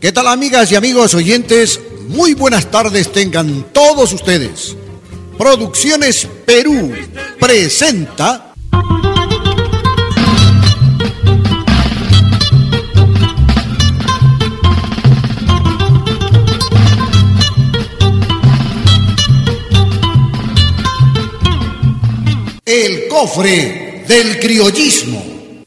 ¿Qué tal, amigas y amigos oyentes? Muy buenas tardes tengan todos ustedes. Producciones Perú presenta El Cofre del Criollismo.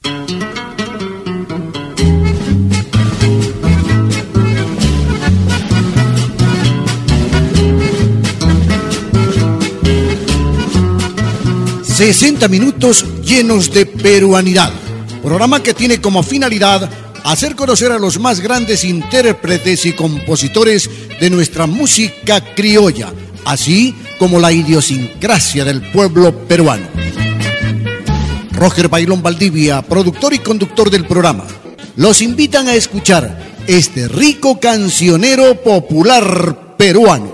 ...60 minutos llenos de peruanidad. Programa que tiene como finalidad hacer conocer a los más grandes intérpretes y compositores de nuestra música criolla, así como la idiosincrasia del pueblo peruano. Roger Bailón Valdivia, productor y conductor del programa, los invitan a escuchar este rico cancionero popular peruano.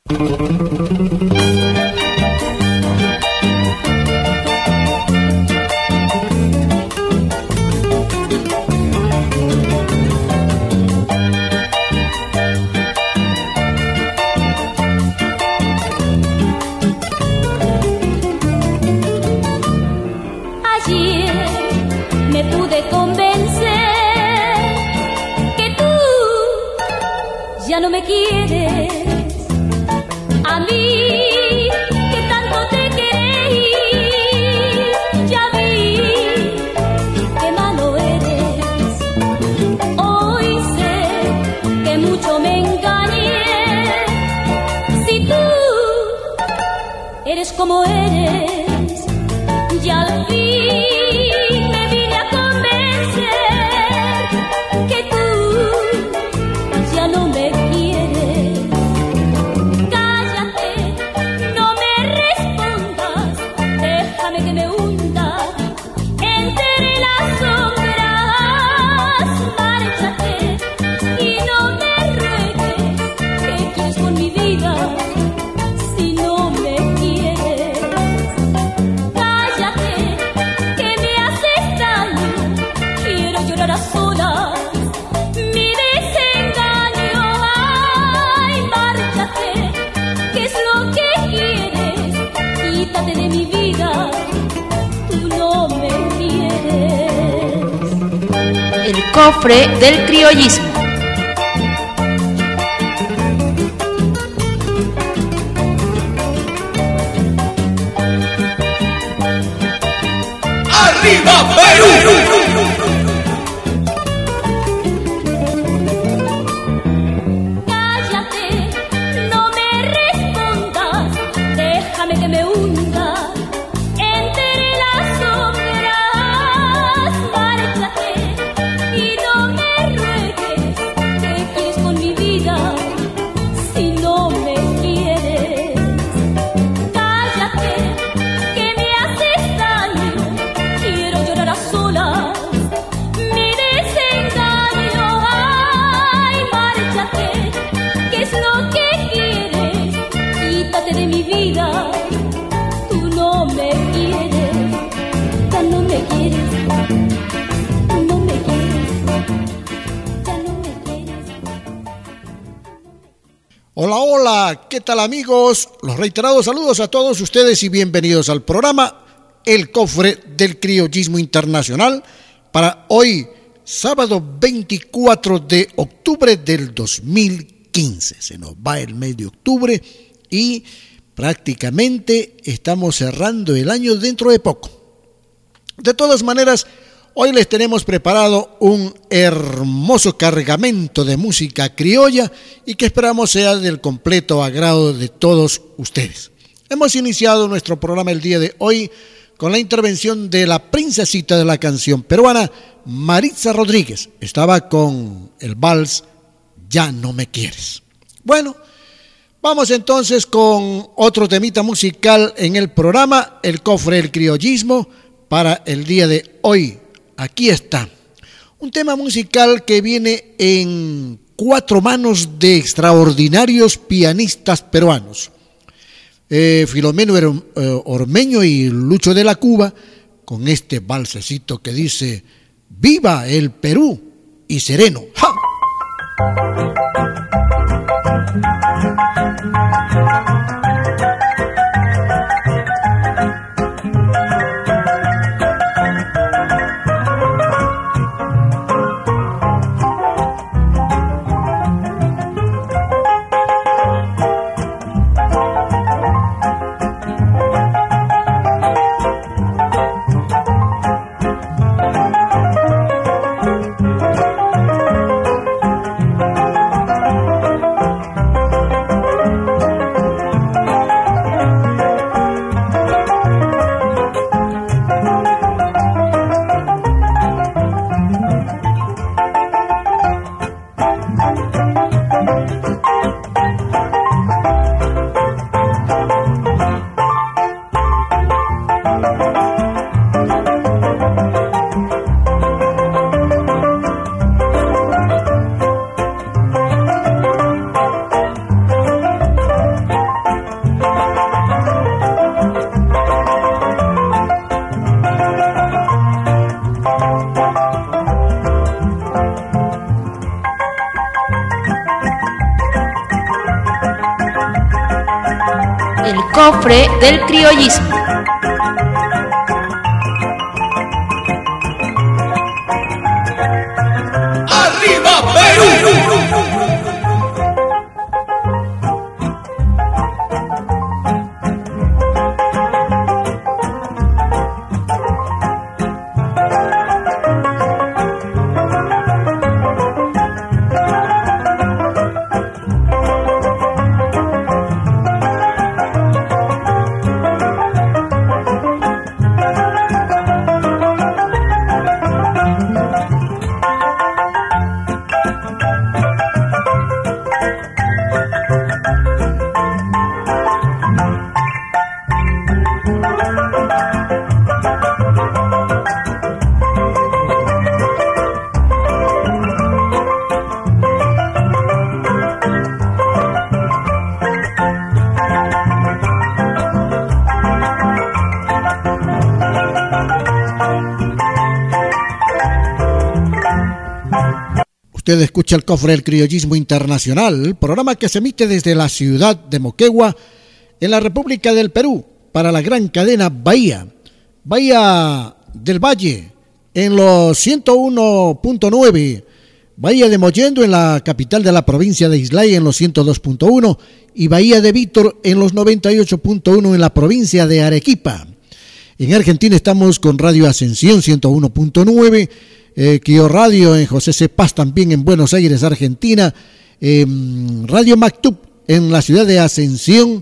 Ya no me quieres, a mí que tanto te querí, ya vi que malo eres. Hoy sé que mucho me engañé. Si tú eres como eres, ya al fin me vine a convencer que tú ya no me quieres. Cállate, no me respondas, déjame que me hunda entre las sombras. Márchate y no me ruegues, ¿qué quieres con mi vida si no me quieres? Cállate, que me haces daño, quiero llorar a solas mi desengaño. Ay, márchate, ¿qué es lo que quieres? Quítate de mi vida, tú no me quieres. El Cofre del Criollismo. ¡Arriba Perú! Cállate, no me respondas, déjame que me hunda entre las sombras. Márchate y no me ruegues, ¿qué quieres con mi vida si no me quieres? Cállate, que me haces daño, quiero llorar a solas mi desengaño. Ay, márchate, ¿qué es lo que quieres? Quítate de mi vida, tú no me quieres, ya no me quieres, tú no me quieres, ya no me quieres. Hola, hola, ¿qué tal, amigos? Los reiterados saludos a todos ustedes y bienvenidos al programa El Cofre del Criollismo Internacional para hoy, sábado 24 de octubre del 2015. Se nos va el mes de octubre y prácticamente estamos cerrando el año dentro de poco. De todas maneras, hoy les tenemos preparado un hermoso cargamento de música criolla y que esperamos sea del completo agrado de todos ustedes. Hemos iniciado nuestro programa el día de hoy con la intervención de la princesita de la canción peruana, Maritza Rodríguez. Estaba con el vals Ya no me quieres. Bueno, vamos entonces con otro temita musical en el programa El Cofre del Criollismo para el día de hoy. Aquí está, un tema musical que viene en 4 manos de extraordinarios pianistas peruanos. Filomeno Ormeño y Lucho de la Cuba, con este valsecito que dice: ¡Viva el Perú y sereno! ¡Ja! Cofre del criollismo. ¡Arriba Perú! Usted escucha el Cofre del Criollismo Internacional, programa que se emite desde la ciudad de Moquegua, en la República del Perú, para la gran cadena Bahía del Valle, en los 101.9, Bahía de Mollendo, en la capital de la provincia de Islay, en los 102.1, y Bahía de Vítor, en los 98.1, en la provincia de Arequipa. En Argentina estamos con Radio Ascensión 101.9, Quio Radio en José C. Paz, también en Buenos Aires, Argentina, Radio Mactub en la ciudad de Ascensión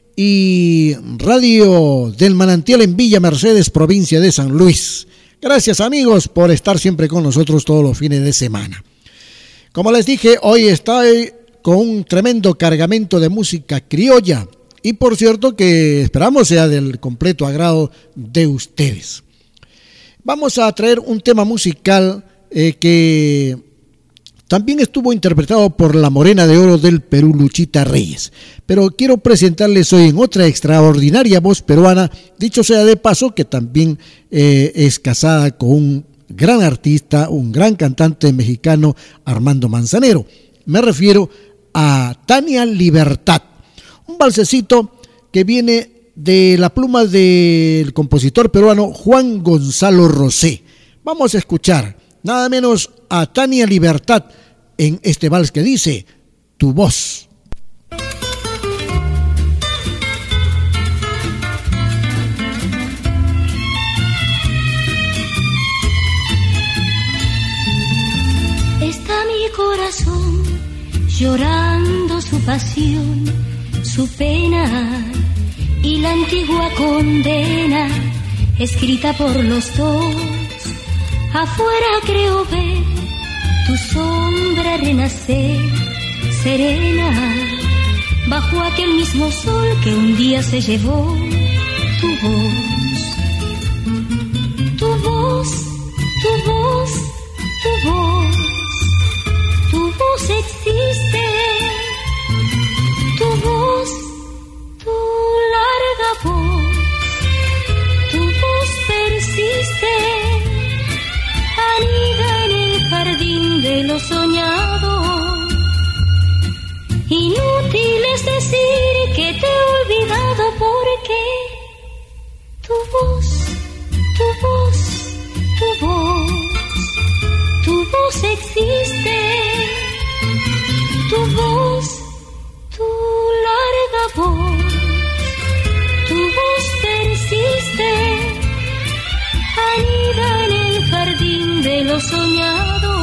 y Radio del Manantial en Villa Mercedes, provincia de San Luis. Gracias, amigos, por estar siempre con nosotros todos los fines de semana. Como les dije, hoy estoy con un tremendo cargamento de música criolla y por cierto que esperamos sea del completo agrado de ustedes. Vamos a traer un tema musical que también estuvo interpretado por la Morena de Oro del Perú, Luchita Reyes. Pero quiero presentarles hoy en otra extraordinaria voz peruana, dicho sea de paso que también es casada con un gran artista, un gran cantante mexicano, Armando Manzanero. Me refiero a Tania Libertad, un valsecito que viene de la pluma del compositor peruano Juan Gonzalo Rosé. Vamos a escuchar nada menos a Tania Libertad en este vals que dice Tu voz. Está mi corazón llorando su pasión, su pena y la antigua condena escrita por los dos. Afuera creo ver tu sombra renacer serena bajo aquel mismo sol que un día se llevó tu voz. Tu voz, tu voz, tu voz, tu voz existe, tu voz, tu larga voz, tu voz persiste, anida en el jardín de lo soñado. Inútil es decir que te he olvidado porque tu voz, tu voz, tu voz, tu voz existe, tu voz, tu larga voz, tu voz persiste, anida en el jardín de lo soñado.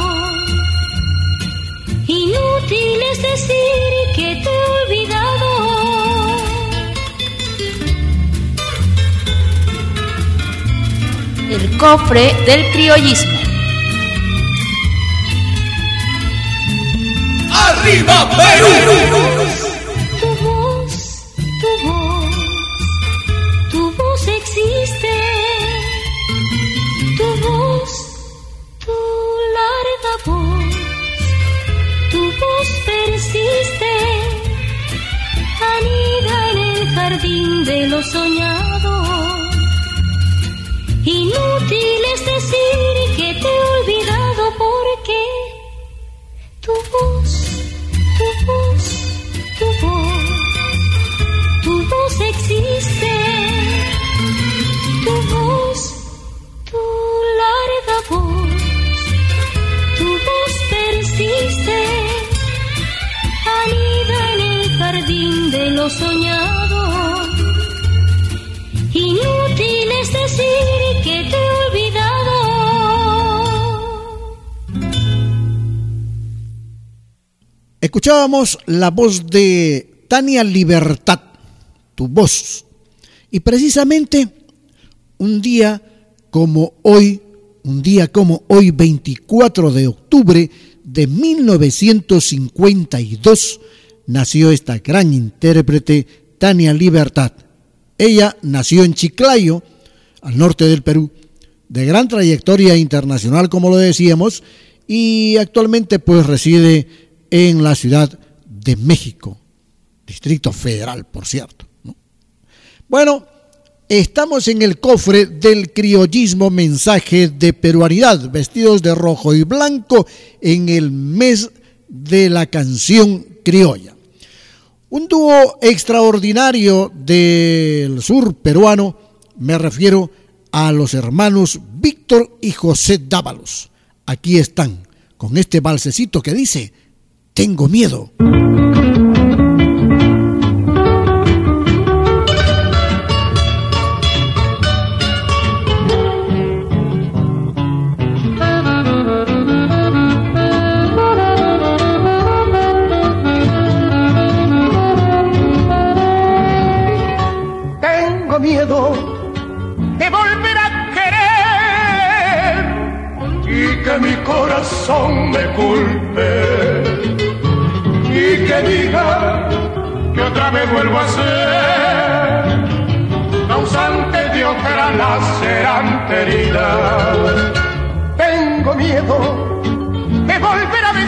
Inútil es decir que te he olvidado. El cofre del criollismo. ¡Arriba Perú! Tu voz, tu voz, tu voz existe, tu voz, tu larga voz, tu voz persiste, anida en el jardín de lo soñado. Inútil es decir que te he olvidado porque tu voz, tu voz, tu voz, tu voz existe, tu voz, tu larga voz, tu voz persiste, anida en el jardín de lo soñado. Inútil es decir que te he olvidado. Escuchábamos la voz de Tania Libertad, Tu Voz. Y precisamente un día como hoy, 24 de octubre de 1952, nació esta gran intérprete Tania Libertad. Ella nació en Chiclayo, al norte del Perú, de gran trayectoria internacional, como lo decíamos, y actualmente pues reside en la Ciudad de México, Distrito Federal, por cierto, ¿no? Bueno, estamos en el cofre del criollismo, mensaje de peruanidad, vestidos de rojo y blanco en el mes de la canción criolla. Un dúo extraordinario del sur peruano, me refiero a los hermanos Víctor y José Dávalos. Aquí están, con este balsecito que dice, Tengo miedo. Miedo de volver a querer y que mi corazón me culpe y que diga que otra vez vuelvo a ser causante de otra lacerante herida. Tengo miedo de volver a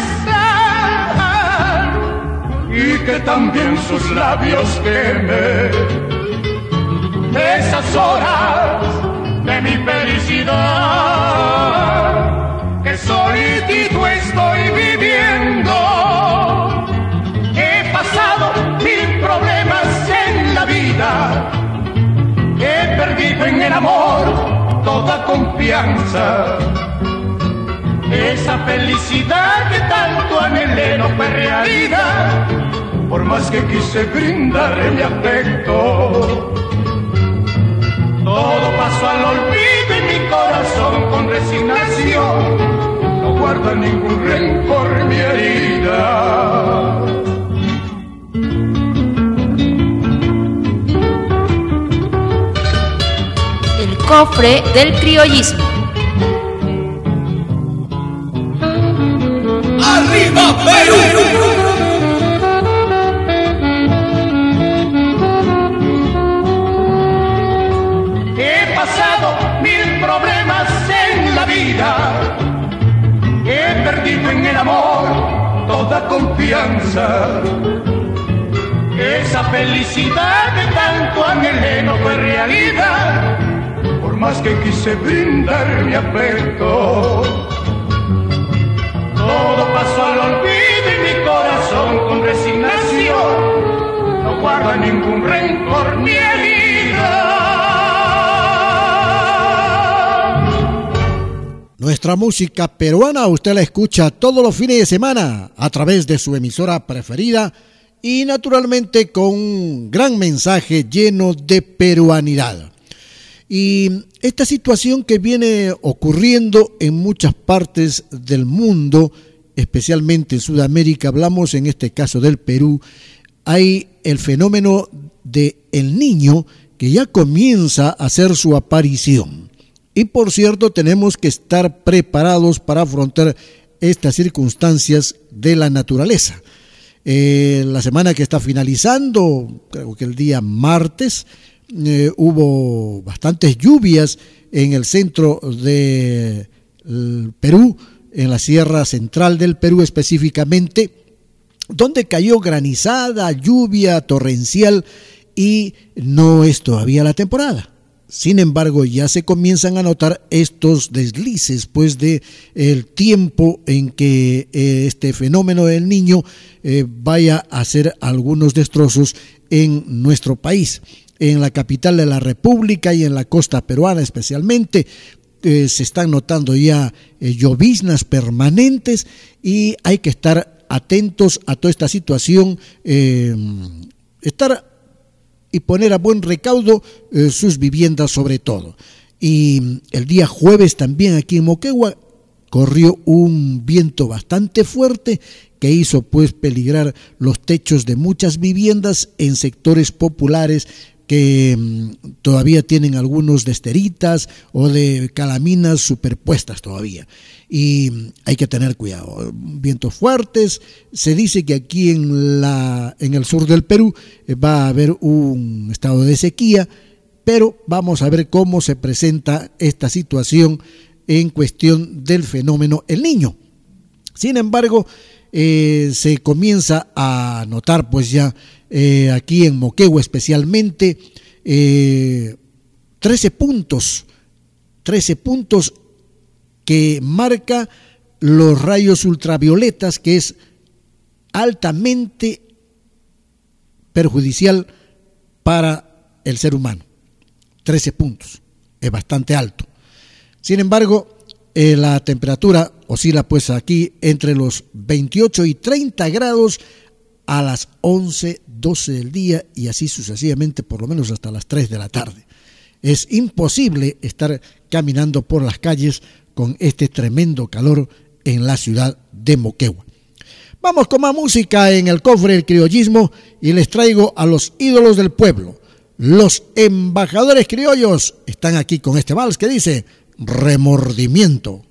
besar y que también sus labios quemen esas horas de mi felicidad que solito estoy viviendo. He pasado 1000 problemas en la vida, he perdido en el amor toda confianza. Esa felicidad que tanto anhelé no fue realidad, por más que quise brindarle mi afecto. Todo pasó al olvido y mi corazón con resignación no guarda ningún rencor mi herida. El cofre del criollismo. ¡Arriba Perú! He perdido en el amor toda confianza. Esa felicidad que tanto anhelé no fue realidad, por más que quise brindar mi afecto. Todo pasó al olvido y mi corazón con resignación Nuestra música peruana usted la escucha todos los fines de semana a través de su emisora preferida y naturalmente con un gran mensaje lleno de peruanidad. Y esta situación que viene ocurriendo en muchas partes del mundo, especialmente en Sudamérica, hablamos en este caso del Perú, hay el fenómeno de El Niño que ya comienza a hacer su aparición. Y por cierto, tenemos que estar preparados para afrontar estas circunstancias de la naturaleza. La semana que está finalizando, creo que el día martes, hubo bastantes lluvias en el centro del Perú, en la sierra central del Perú específicamente, donde cayó granizada, lluvia torrencial y no es todavía la temporada. Sin embargo, ya se comienzan a notar estos deslices, pues, de el tiempo en que este fenómeno del Niño vaya a hacer algunos destrozos en nuestro país. En la capital de la República y en la costa peruana especialmente, se están notando ya lloviznas permanentes y hay que estar atentos a toda esta situación, estar y poner a buen recaudo sus viviendas sobre todo. Y el día jueves también aquí en Moquegua corrió un viento bastante fuerte que hizo pues peligrar los techos de muchas viviendas en sectores populares que todavía tienen algunos de esteritas o de calaminas superpuestas todavía. Y hay que tener cuidado. Vientos fuertes. Se dice que aquí en el sur del Perú va a haber un estado de sequía, pero vamos a ver cómo se presenta esta situación en cuestión del fenómeno El Niño. Sin embargo, se comienza a notar pues ya aquí en Moquegua especialmente 13 puntos que marca los rayos ultravioletas, que es altamente perjudicial para el ser humano. 13 puntos, es bastante alto. Sin embargo, la temperatura oscila pues aquí entre los 28 y 30 grados a las 11, 12 del día y así sucesivamente, por lo menos hasta las 3 de la tarde. Es imposible estar caminando por las calles con este tremendo calor en la ciudad de Moquegua. Vamos con más música en el cofre del criollismo y les traigo a los ídolos del pueblo. Los embajadores criollos están aquí con este vals que dice Remordimiento.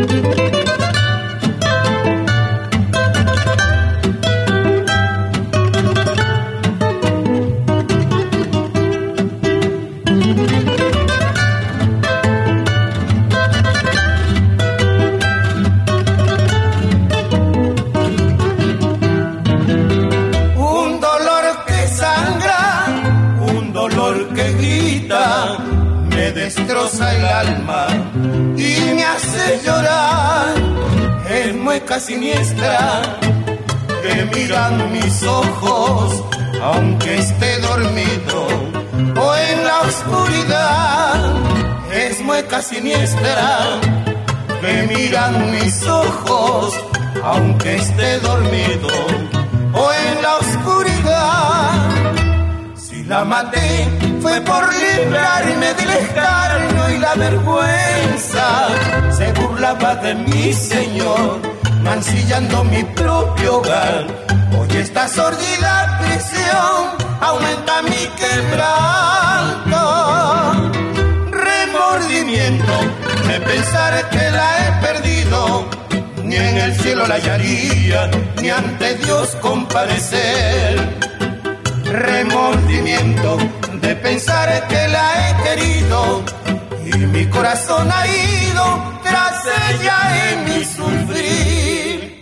Destroza el alma y me hace llorar. Es mueca siniestra que miran mis ojos, aunque esté dormido o en la oscuridad. Es mueca siniestra que miran mis ojos, aunque esté dormido o en la oscuridad. Si la maté fue por librarme del escarnio y la vergüenza. Se burlaba de mi Señor, mancillando mi propio hogar. Hoy esta sordida prisión aumenta mi quebranto. Remordimiento de pensar que la he perdido. Ni en el cielo la hallaría, ni ante Dios comparecer. Remordimiento de pensar que la he querido y mi corazón ha ido tras ella en mi sufrir.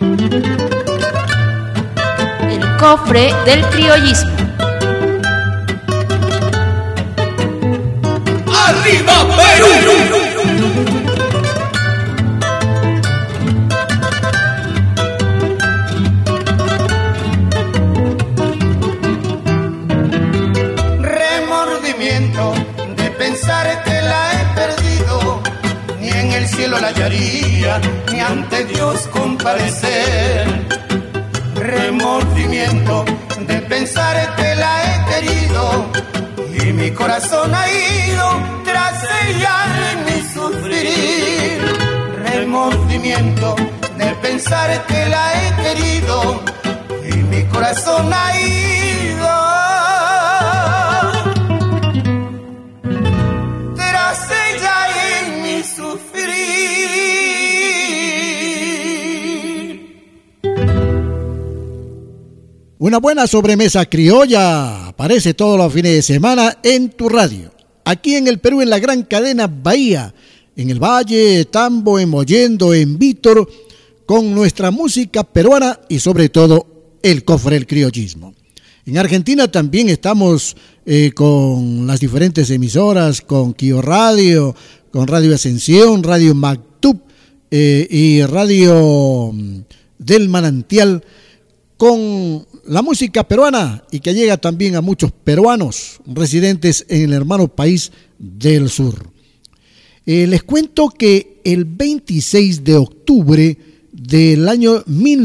El cofre del criollismo. ¡Arriba Perú! De pensar que la he perdido, ni en el cielo la hallaría, ni ante Dios comparecer. Remordimiento de pensar que la he querido y mi corazón ha ido tras ella en mi sufrir. Remordimiento de pensar que la he querido y mi corazón ha ido tras ella en mi sufrir. Una buena sobremesa criolla aparece todos los fines de semana en tu radio. Aquí en el Perú, en la gran cadena Bahía, en el Valle, Tambo, en Mollendo, en Vítor, con nuestra música peruana y sobre todo el cofre del criollismo. En Argentina también estamos con las diferentes emisoras, con Quio Radio, con Radio Ascensión, Radio Mactub y Radio del Manantial, con la música peruana y que llega también a muchos peruanos residentes en el hermano país del sur. Les cuento que el 26 de octubre del año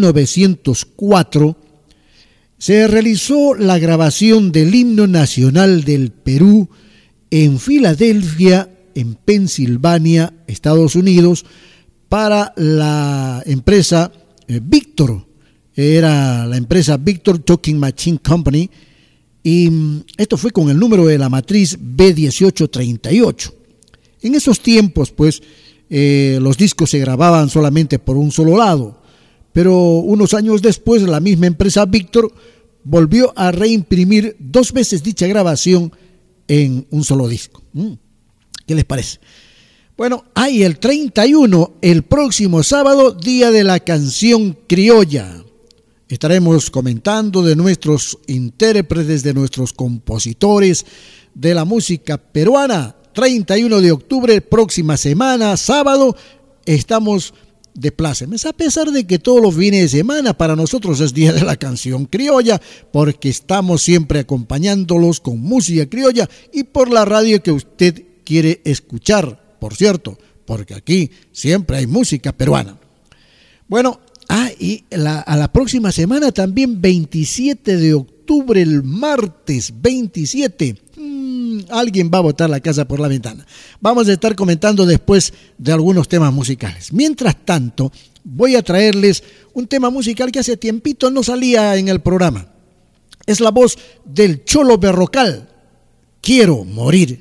1904 se realizó la grabación del himno nacional del Perú en Filadelfia, en Pensilvania, Estados Unidos, para la empresa Victor. Era la empresa Victor Talking Machine Company, y esto fue con el número de la matriz B1838. En esos tiempos, pues, los discos se grababan solamente por un solo lado, pero unos años después la misma empresa Victor volvió a reimprimir 2 veces dicha grabación en un solo disco. ¿Qué les parece? Bueno, hay el 31, el próximo sábado, Día de la Canción Criolla. Estaremos comentando de nuestros intérpretes, de nuestros compositores de la música peruana. 31 de octubre, próxima semana, sábado, estamos de plácemes, a pesar de que todos los fines de semana para nosotros es Día de la Canción Criolla, porque estamos siempre acompañándolos con música criolla y por la radio que usted quiere escuchar, por cierto, porque aquí siempre hay música peruana. Bueno, y a la próxima semana también, 27 de octubre, el martes 27, alguien va a botar la casa por la ventana. Vamos a estar comentando después de algunos temas musicales. Mientras tanto, voy a traerles un tema musical que hace tiempito no salía en el programa. Es la voz del Cholo Berrocal, Quiero Morir.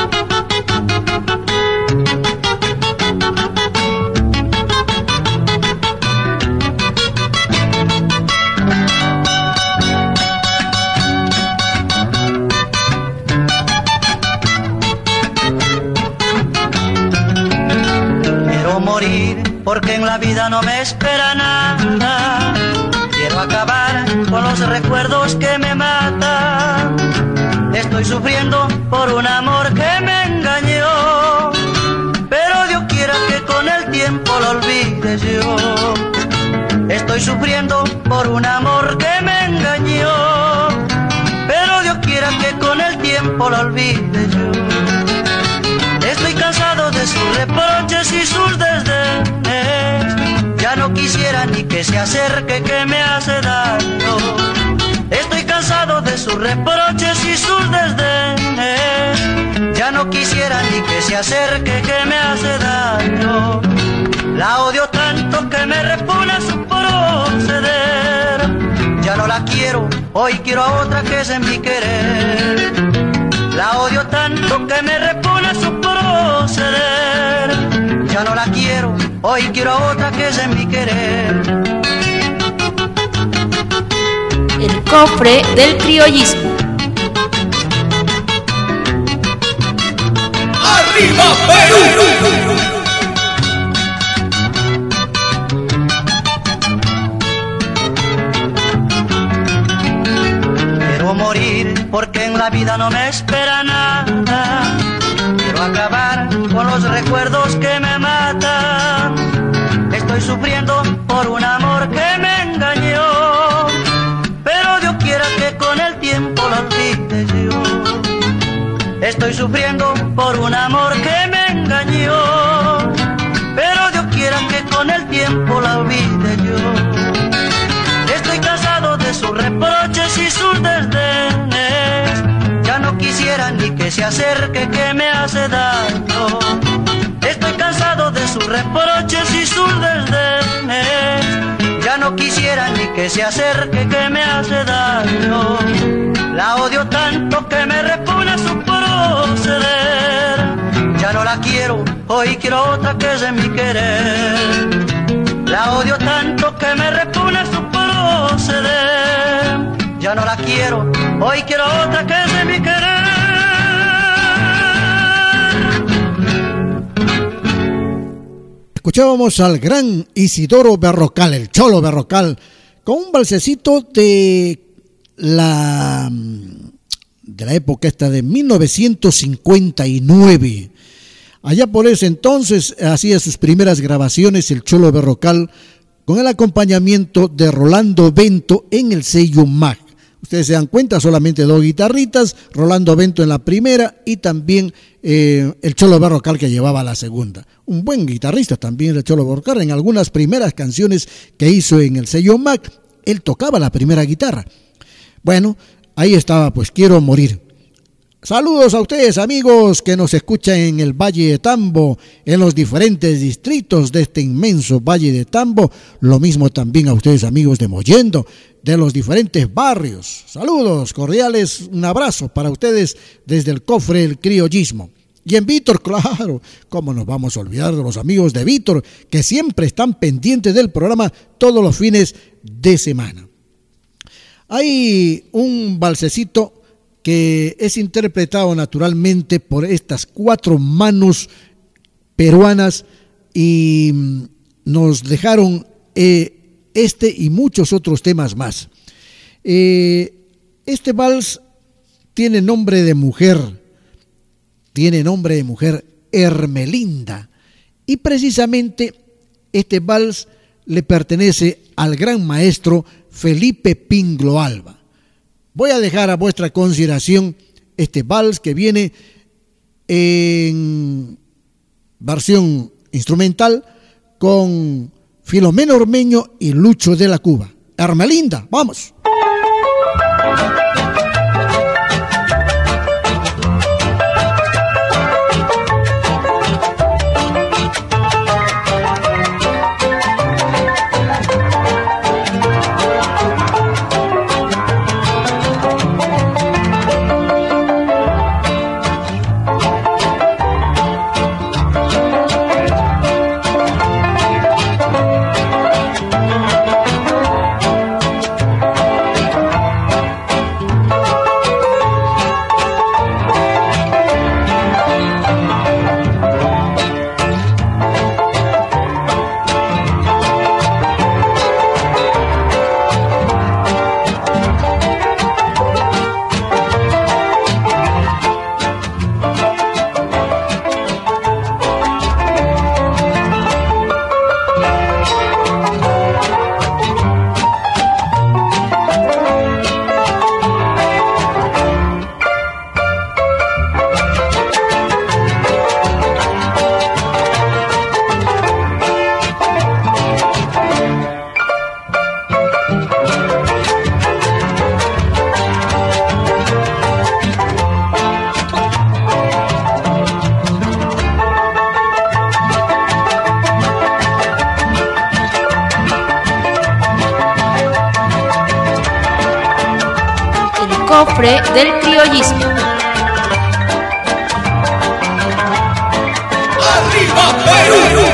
Porque en la vida no me espera nada. Quiero acabar con los recuerdos que me matan. Estoy sufriendo por un amor que me engañó, pero Dios quiera que con el tiempo lo olvide yo. Estoy sufriendo por un amor que me engañó, pero Dios quiera que con el tiempo lo olvide yo. Estoy cansado de sus reproches y sus desdenes. Ya no quisiera ni que se acerque, que me hace daño. Estoy cansado de sus reproches y sus desdenes. Ya no quisiera ni que se acerque, que me hace daño. La odio tanto que me repugna su proceder. Ya no la quiero, hoy quiero a otra que es en mi querer. La odio tanto que me repugna su proceder. Ya no la quiero, hoy quiero a otra que es en mi querer. El cofre del criollismo. ¡Arriba Perú! Quiero morir porque en la vida no me espera nada. Quiero acabar con los recuerdos que me matan. Estoy sufriendo por un amor que me engañó, pero Dios quiera que con el tiempo lo olvide yo. Estoy sufriendo por un amor que me engañó, pero Dios quiera que con se acerque que me hace daño. Estoy cansado de sus reproches y sus desdenes. Ya no quisiera ni que se acerque que me hace daño. La odio tanto que me repugna su proceder. Ya no la quiero, hoy quiero otra que es de mi querer. La odio tanto que me repugna su proceder. Ya no la quiero, hoy quiero otra que es de mi querer. Escuchábamos al gran Isidoro Berrocal, el Cholo Berrocal, con un balsecito de la época esta de 1959. Allá por ese entonces hacía sus primeras grabaciones el Cholo Berrocal con el acompañamiento de Rolando Bento en el sello MAG. Ustedes se dan cuenta, solamente 2 guitarritas, Rolando Bento en la primera y también el Cholo Berrocal que llevaba la segunda. Un buen guitarrista también el Cholo Berrocal. En algunas primeras canciones que hizo en el sello MAG, él tocaba la primera guitarra. Bueno, ahí estaba, pues Quiero Morir. Saludos a ustedes, amigos, que nos escuchan en el Valle de Tambo, en los diferentes distritos de este inmenso Valle de Tambo. Lo mismo también a ustedes, amigos de Mollendo, de los diferentes barrios. Saludos cordiales, un abrazo para ustedes desde el cofre del criollismo. Y en Vítor, claro, cómo nos vamos a olvidar de los amigos de Vítor, que siempre están pendientes del programa todos los fines de semana. Hay un balsecito que es interpretado naturalmente por estas 4 manos peruanas y nos dejaron este y muchos otros temas más. Este vals tiene nombre de mujer, Hermelinda, y precisamente este vals le pertenece al gran maestro Felipe Pinglo Alba. Voy a dejar a vuestra consideración este vals que viene en versión instrumental con Filomeno Ormeño y Lucho de la Cuba. Hermelinda, vamos. Cofre del criollismo. ¡Arriba Perú!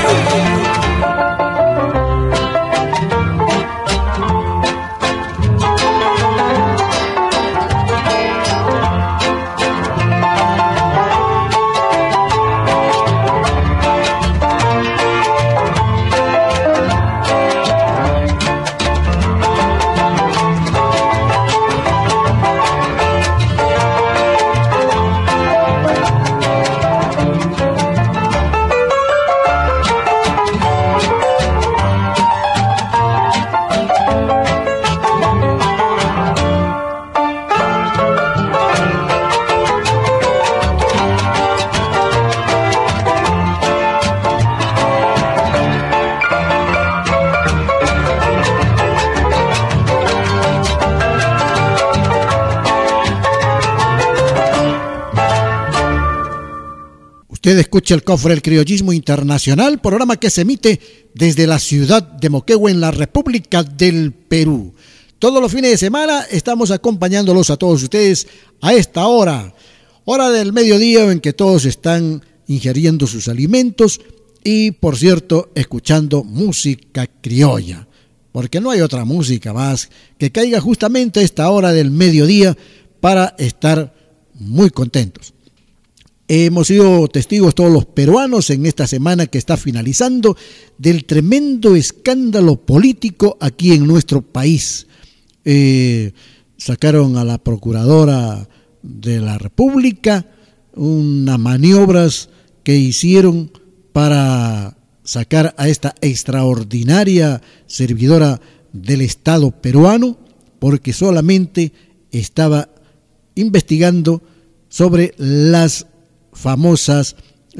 Usted escucha el Cofre del Criollismo Internacional, programa que se emite desde la ciudad de Moquegua en la República del Perú. Todos los fines de semana estamos acompañándolos a todos ustedes a esta hora del mediodía en que todos están ingiriendo sus alimentos y, por cierto, escuchando música criolla, porque no hay otra música más que caiga justamente a esta hora del mediodía para estar muy contentos. Hemos sido testigos todos los peruanos en esta semana que está finalizando del tremendo escándalo político aquí en nuestro país. Sacaron a la procuradora de la República, unas maniobras que hicieron para sacar a esta extraordinaria servidora del Estado peruano, porque solamente estaba investigando sobre las famosas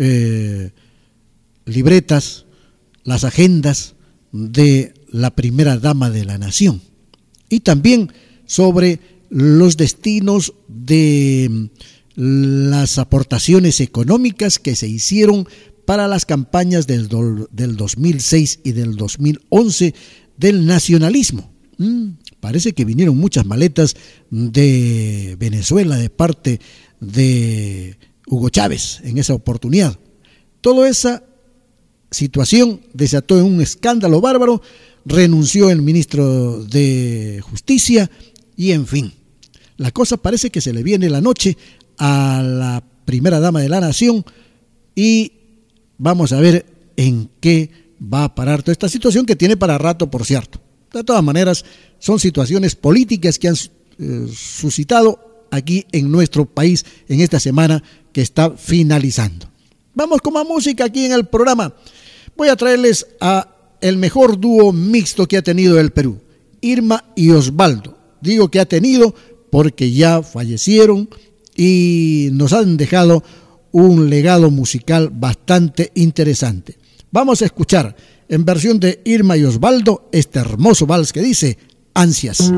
libretas, las agendas de la primera dama de la nación, y también sobre los destinos de las aportaciones económicas que se hicieron para las campañas del 2006 y del 2011 del nacionalismo. Parece que vinieron muchas maletas de Venezuela de parte de Hugo Chávez en esa oportunidad. Toda esa situación desató en un escándalo bárbaro, renunció el ministro de Justicia y, en fin, la cosa parece que se le viene la noche a la primera dama de la nación y vamos a ver en qué va a parar toda esta situación que tiene para rato, por cierto. De todas maneras, son situaciones políticas que han suscitado aquí en nuestro país en esta semana que está finalizando. Vamos con más música aquí en el programa. Voy a traerles a el mejor dúo mixto que ha tenido el Perú, Irma y Osvaldo. Digo que ha tenido porque ya fallecieron y nos han dejado un legado musical bastante interesante. Vamos a escuchar en versión de Irma y Osvaldo este hermoso vals que dice Ansias.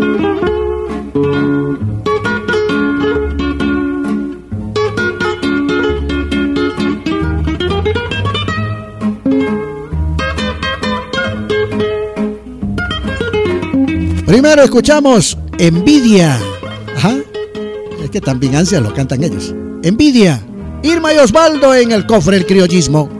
Primero escuchamos Envidia. Ajá. Es que también Ansias lo cantan ellos. Envidia, Irma y Osvaldo en el Cofre del Criollismo.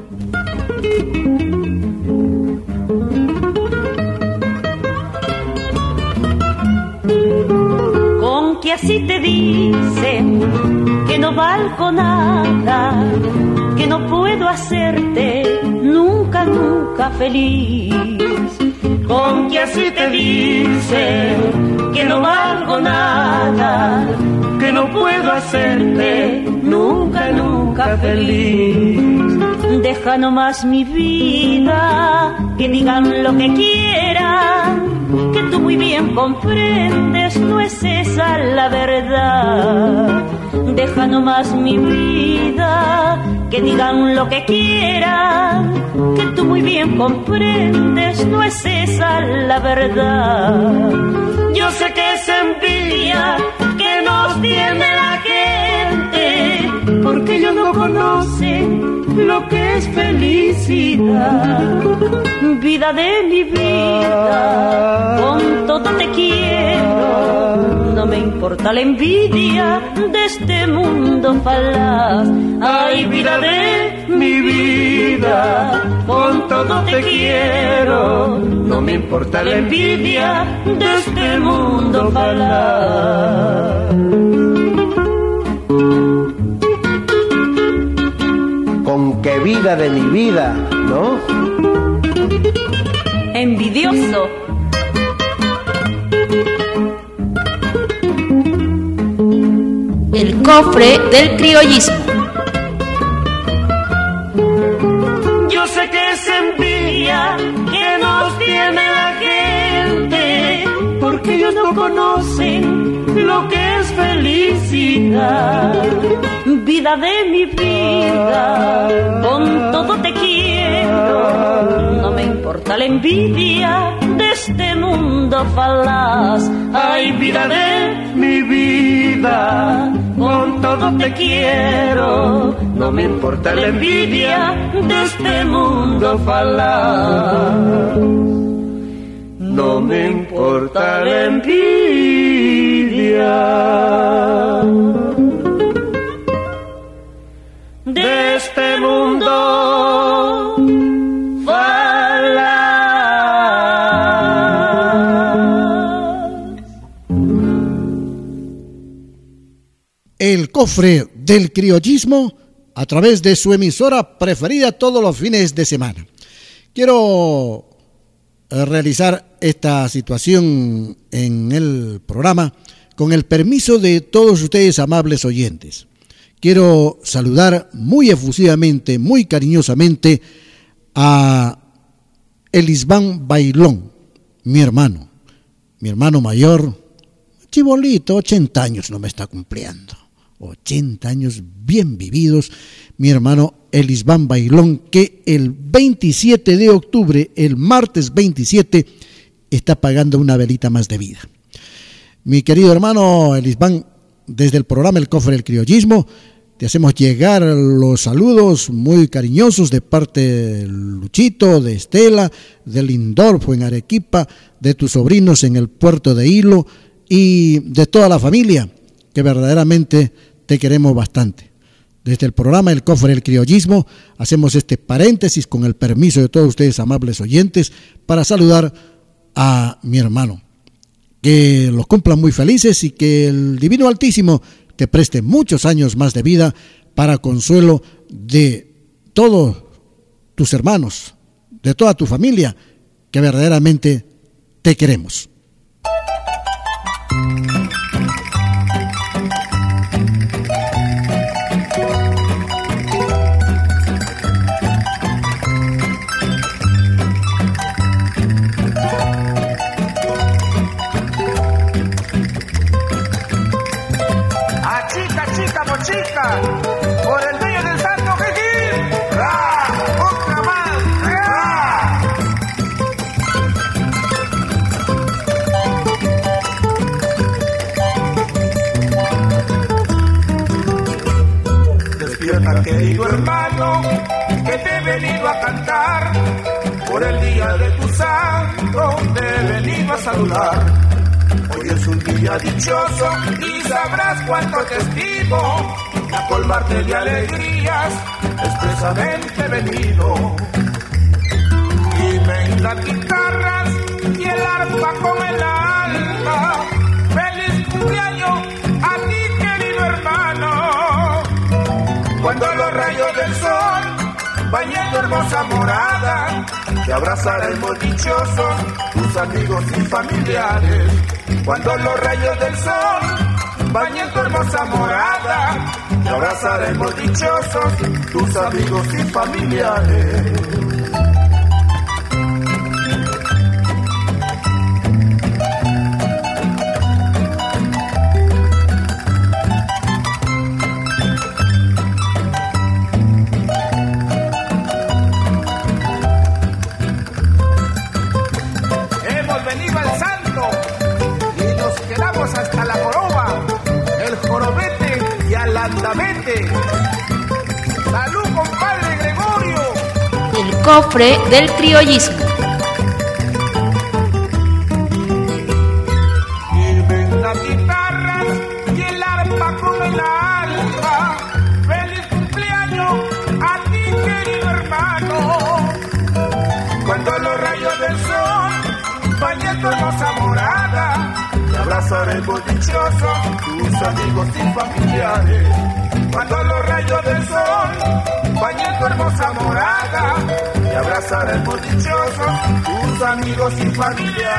Con que así te dicen que no valgo nada, que no puedo hacerte nunca, nunca feliz. Con que así te dicen que no valgo nada, que no puedo hacerte nunca, nunca feliz. Deja nomás mi vida, que digan lo que quieran, que tú muy bien comprendes, no es esa la verdad. Deja nomás mi vida, que digan lo que quieran, que tú muy bien comprendes, no es esa la verdad. Yo sé que es envidia que nos tiene la gente, porque ellos no conocen lo que es felicidad. Vida de mi vida, con todo te quiero, no me importa la envidia de este mundo falaz. Ay, vida de mi vida, con todo te quiero, no me importa la envidia de este mundo falaz. Con qué vida de mi vida, ¿no? Envidioso. El Cofre del Criollismo. Yo sé que es envidia que nos tiene la gente, porque ellos no conocen lo que es felicidad. Vida de mi vida, con todo te quiero, no me importa la envidia de este mundo falaz. Ay, vida de mi vida, con todo te quiero, no me importa la envidia de este mundo falaz. No me importa la envidia de este mundo falaz. El cofre del criollismo a través de su emisora preferida todos los fines de semana. Quiero realizar esta situación en el programa con el permiso de todos ustedes, amables oyentes. Quiero saludar muy efusivamente, muy cariñosamente a Elisbán Bailón, mi hermano mayor, chibolito, 80 años no me está cumpliendo, 80 años bien vividos, mi hermano Elisbán Bailón, que el 27 de octubre, el martes 27, está pagando una velita más de vida. Mi querido hermano Elisbán, desde el programa El Cofre del Criollismo, te hacemos llegar los saludos muy cariñosos de parte de Luchito, de Estela, de Lindorfo en Arequipa, de tus sobrinos en el puerto de Hilo y de toda la familia, que verdaderamente te queremos bastante. Desde el programa El Cofre del Criollismo hacemos este paréntesis con el permiso de todos ustedes, amables oyentes, para saludar a mi hermano. Que los cumplan muy felices y que el Divino Altísimo te preste muchos años más de vida para consuelo de todos tus hermanos, de toda tu familia, que verdaderamente te queremos. Por el Día del Santo Jesús, otra más, despierta, querido hermano, que te he venido a cantar. Por el Día de tu Santo te he venido a saludar. Hoy es un día dichoso y sabrás cuánto te estimo, a colmarte de alegrías, expresamente venido. Y ven las guitarras y el arpa con el alma. ¡Feliz cumpleaños a ti, querido hermano! Cuando los rayos del sol bañen tu hermosa morada, te abrazaremos dichosos, tus amigos y familiares. Cuando los rayos del sol bañen tu hermosa morada, te abrazaremos dichosos, tus amigos y familiares. Hemos venido al santo y nos quedamos hasta la joroba, el jorobete y al andamete. ¡Salud, compadre Gregorio! El cofre del criollismo. Y ven las guitarras y el arpa con el alma. ¡Feliz cumpleaños a ti, querido hermano! Cuando los rayos del sol bañen tu hermosa morada, te abrazaremos dichosos, tus amigos y familiares. Cuando los rayos del sol bañen tu hermosa morada, te abrazaremos dichosos, tus amigos y familiares.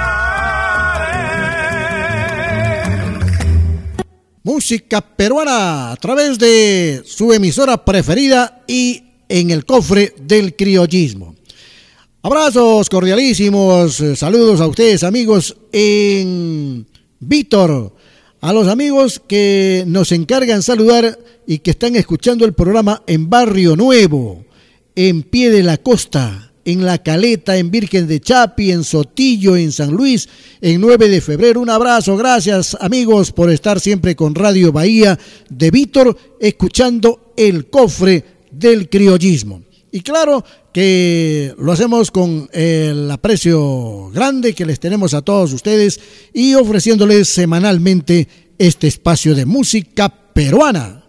Música peruana a través de su emisora preferida y en el cofre del criollismo. Abrazos cordialísimos, saludos a ustedes, amigos en Vítor, a los amigos que nos encargan saludar y que están escuchando el programa en Barrio Nuevo, en Pie de la Costa, en La Caleta, en Virgen de Chapi, en Sotillo, en San Luis, en 9 de febrero. Un abrazo, gracias amigos por estar siempre con Radio Bahía de Vítor, escuchando el cofre del criollismo. Y claro que lo hacemos con el aprecio grande que les tenemos a todos ustedes y ofreciéndoles semanalmente este espacio de música peruana.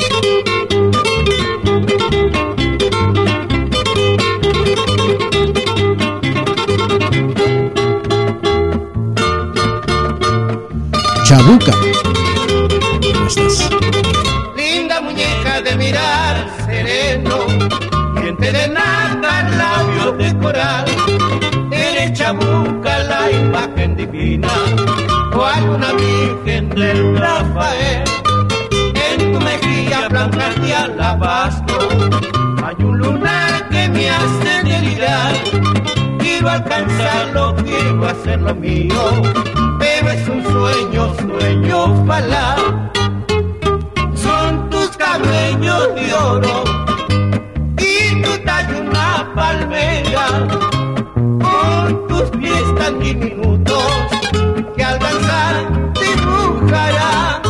Chabuca. ¿Cómo estás? Linda muñeca de mirar sereno, diente de nata, labios de coral. Eres Chabuca, la imagen divina, o hay una virgen del Rafael. En tu mejilla blanca de alabastro hay un lunar que me hace delirar. Quiero alcanzarlo, quiero hacer lo mío, pero es un sueño falaz. Son tus cabellos de oro y tu tallo una palmera, con tus pies tan diminutos que al danzar te dibujará.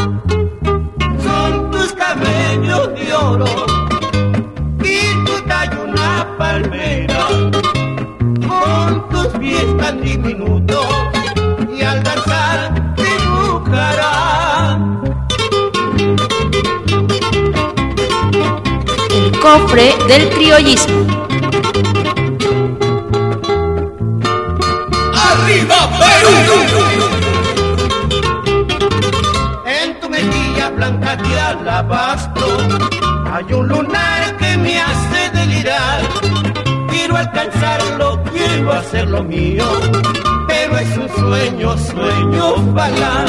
Son tus cabellos de oro y tu tallo una palmera, con tus pies tan diminutos y al danzar te dibujará. El cofre del criollismo. ¡Arriba Perú! En tu mejilla blanca de alabastro hay un lunar que me hace delirar. Quiero alcanzarlo, quiero hacer lo mío, pero es un sueño falaz.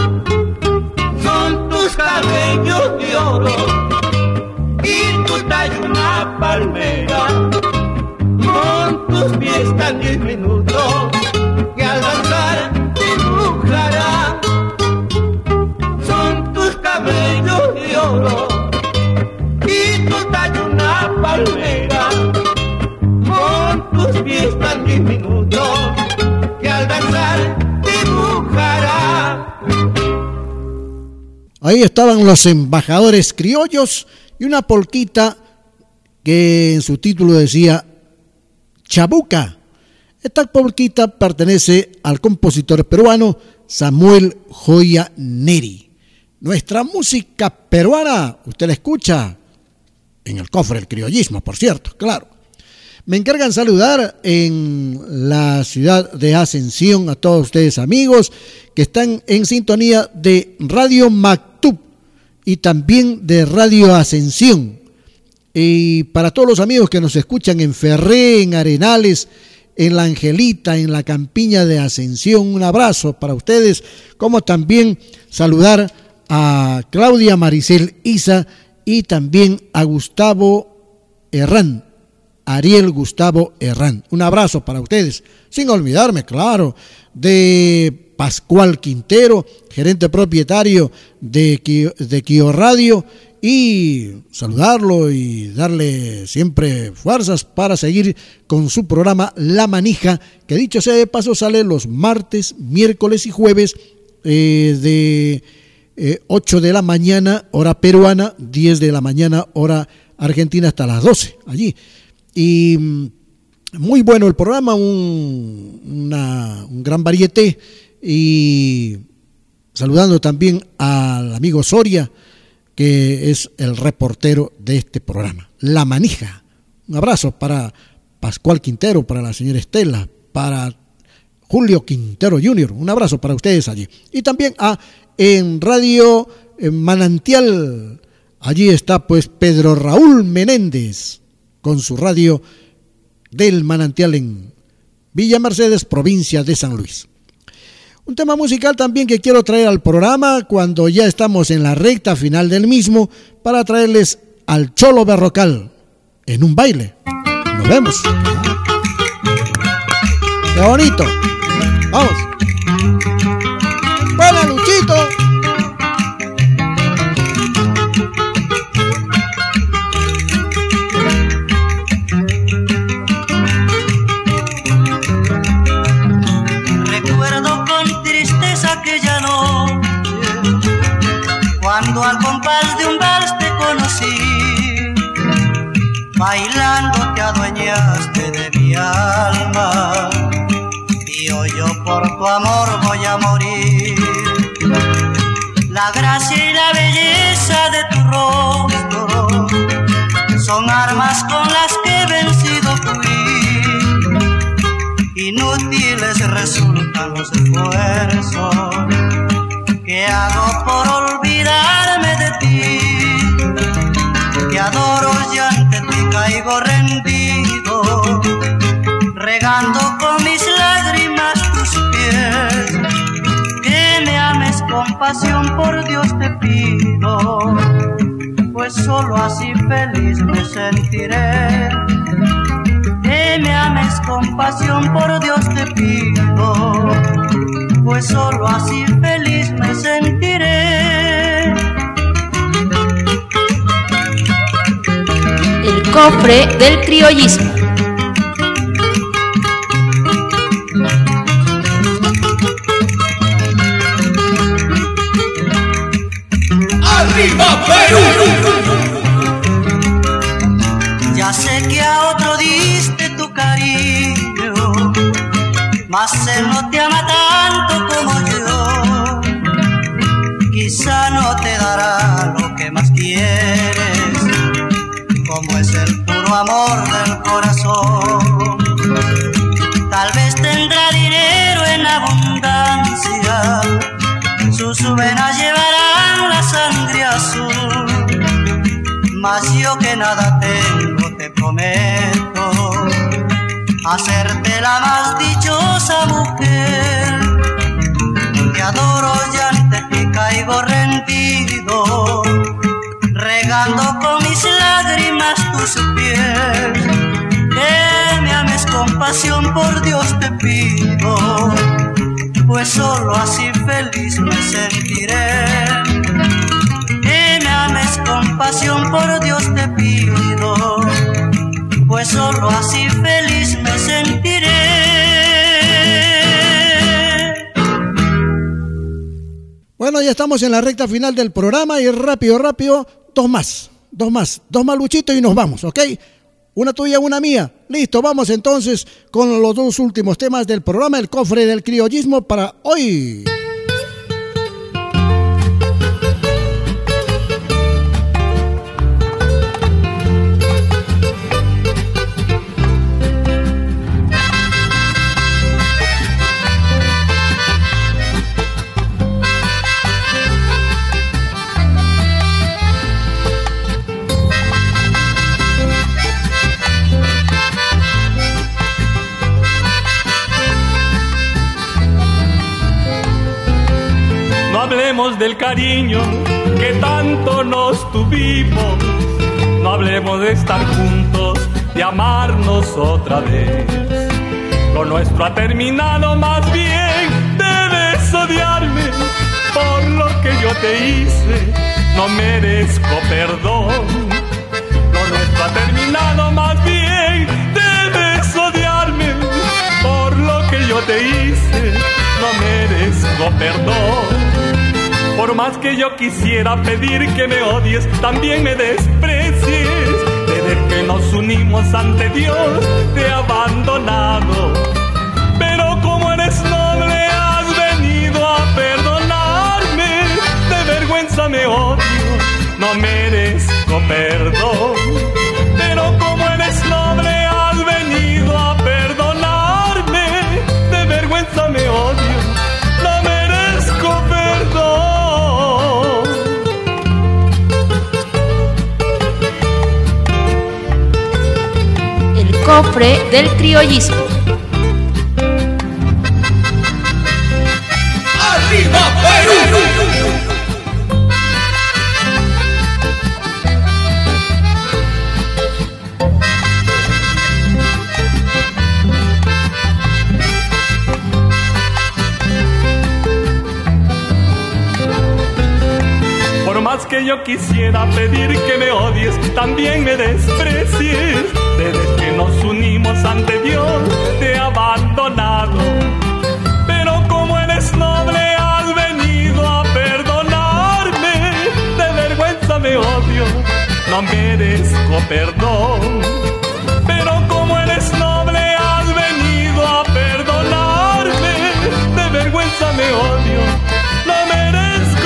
Son tus cabellos de oro y tu tallo una palmera, con tus pies tan diminutos que al danzar te dibujará. Son tus cabellos de oro y tu tallo una palmera, con tus pies tan diminutos que al danzar te dibujará. Ahí estaban los embajadores criollos y una polquita que en su título decía Chabuca. Esta polquita pertenece al compositor peruano Samuel Joya Neri. Nuestra música peruana, usted la escucha en el cofre del criollismo, por cierto, claro. Me encargan saludar en la ciudad de Asunción a todos ustedes amigos que están en sintonía de Radio Mactub y también de Radio Ascensión. Y para todos los amigos que nos escuchan en Ferré, en Arenales, en La Angelita, en la Campiña de Ascensión, un abrazo para ustedes, como también saludar a Claudia Maricel Isa y también a Gustavo Herrán, Ariel Gustavo Herrán. Un abrazo para ustedes, sin olvidarme, claro, de Pascual Quintero, gerente propietario de Quio Radio, y saludarlo y darle siempre fuerzas para seguir con su programa La Manija, que dicho sea de paso sale los martes, miércoles y jueves de 8 de la mañana hora peruana, 10 de la mañana hora argentina hasta las 12 allí. Y muy bueno el programa, un gran varieté, y saludando también al amigo Soria, que es el reportero de este programa, La Manija. Un abrazo para Pascual Quintero, para la señora Estela, para Julio Quintero Jr., un abrazo para ustedes allí. Y también en Radio Manantial, allí está pues Pedro Raúl Menéndez, con su radio del Manantial en Villa Mercedes, provincia de San Luis. Un tema musical también que quiero traer al programa cuando ya estamos en la recta final del mismo, para traerles al Cholo Berrocal en un baile. Nos vemos. ¡Qué bonito! ¡Vamos! ¡Buena, Luchito! aquella noche, cuando al compás de un vals te conocí, bailando te adueñaste de mi alma, y hoy yo por tu amor voy a morir. La gracia y la belleza de tu rostro son armas con las que vencido fui. Inútiles resultan los esfuerzos que hago por olvidarme de ti. Te adoro y ante ti caigo rendido, regando con mis lágrimas tus pies. Que me ames con pasión, por Dios te pido, pues solo así feliz me sentiré. Que me ames con pasión, por Dios te pido, pues solo así feliz me sentiré. El cofre del criollismo. ¡Arriba Perú! Ya sé que a otro diste tu cariño, mas él no te ama tanto como yo. Quizá no te dará lo que más quieres, como es el puro amor del corazón. Tal vez tendrá dinero en abundancia, sus venas llevarán la sangre azul, mas yo que nada tengo te prometo hacerte la más dichosa mujer. Te adoro y ante ti caigo rendido, regando con mis lágrimas tus pies. Que me ames con pasión, por Dios te pido, pues solo así feliz me sentiré. Que me ames con pasión, por Dios te pido, pues solo así feliz me sentiré. Bueno, ya estamos en la recta final del programa y rápido, dos más, Luchito, y nos vamos, ¿ok? Una tuya, una mía. Listo, vamos entonces con los dos últimos temas del programa, el cofre del criollismo para hoy. Hablemos del cariño que tanto nos tuvimos, no hablemos de estar juntos, de amarnos otra vez. Lo nuestro ha terminado, más bien debes odiarme por lo que yo te hice, no merezco perdón. Lo nuestro ha terminado, más bien debes odiarme por lo que yo te hice, no merezco perdón. Por más que yo quisiera pedir que me odies, también me desprecies. Desde que nos unimos ante Dios, te he abandonado. Pero como eres noble, has venido a perdonarme. De vergüenza me odio, no merezco perdón. Pero como eres noble, has venido a perdonarme. De vergüenza me odio, no merezco perdón. Cofre del criollismo. ¡Arriba Perú! Por más que yo quisiera pedir que me odies, también me desprecies. Desde que nos unimos ante Dios, te he abandonado. Pero como eres noble, has no merezco perdón. Pero como eres noble has venido a perdonarme, de vergüenza me odio, no merezco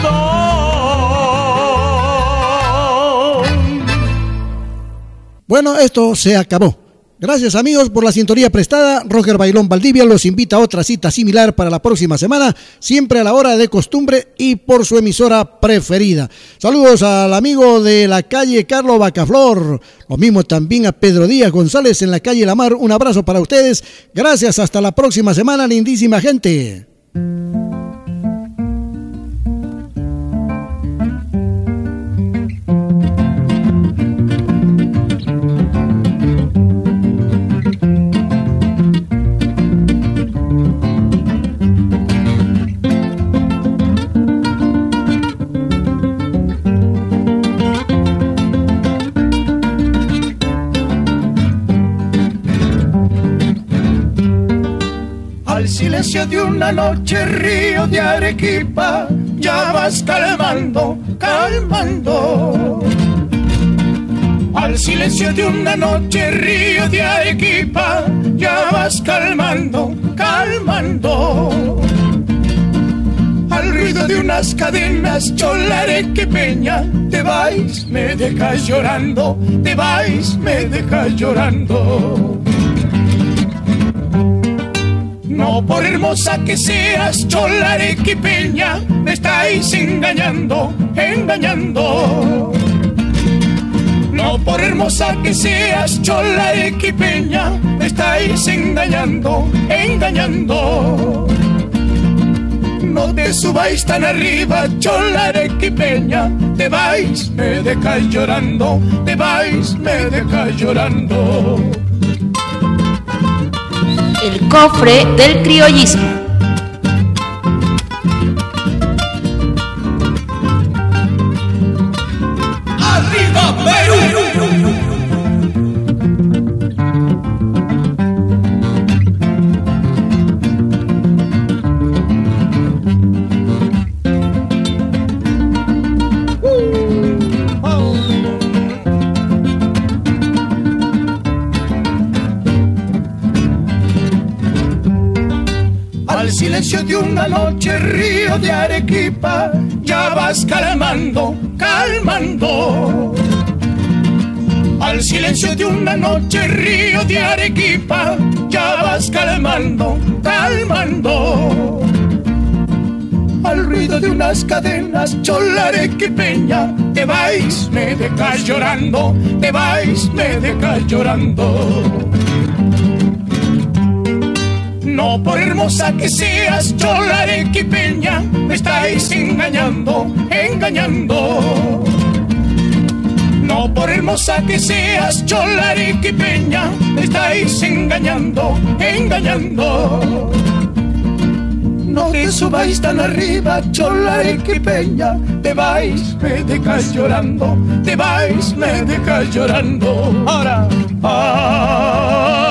perdón. Bueno, esto se acabó. Gracias amigos por la sintonía prestada. Roger Bailón Valdivia los invita a otra cita similar para la próxima semana, siempre a la hora de costumbre y por su emisora preferida. Saludos al amigo de la calle Carlos Bacaflor, lo mismo también a Pedro Díaz González en la calle La Mar. Un abrazo para ustedes. Gracias, hasta la próxima semana, lindísima gente. Silencio de una noche, río de Arequipa, ya vas calmando, calmando. Al silencio de una noche, río de Arequipa, ya vas calmando, calmando. Al ruido de unas cadenas, chola arequipeña, te vais, me dejas llorando, te vais, me dejas llorando. No por hermosa que seas, chola arequipeña, me estáis engañando, engañando. No por hermosa que seas, chola arequipeña, me estáis engañando, engañando. No te subáis tan arriba, chola arequipeña, te vais, me dejas llorando, te vais, me dejas llorando. El cofre del criollismo. ¡Arriba Perú! Silencio de una noche, río de Arequipa, ya vas calmando, calmando. Al silencio de una noche, río de Arequipa, ya vas calmando, calmando. Al ruido de unas cadenas, chola arequipeña, te vais, me dejas llorando, te vais, me dejas llorando. No por hermosa que seas, chola arequipeña, me estáis engañando, engañando. No por hermosa que seas, chola arequipeña, me estáis engañando, engañando. No te subáis tan arriba, chola arequipeña, te vais, me dejas llorando, te vais, me dejas llorando. Ahora,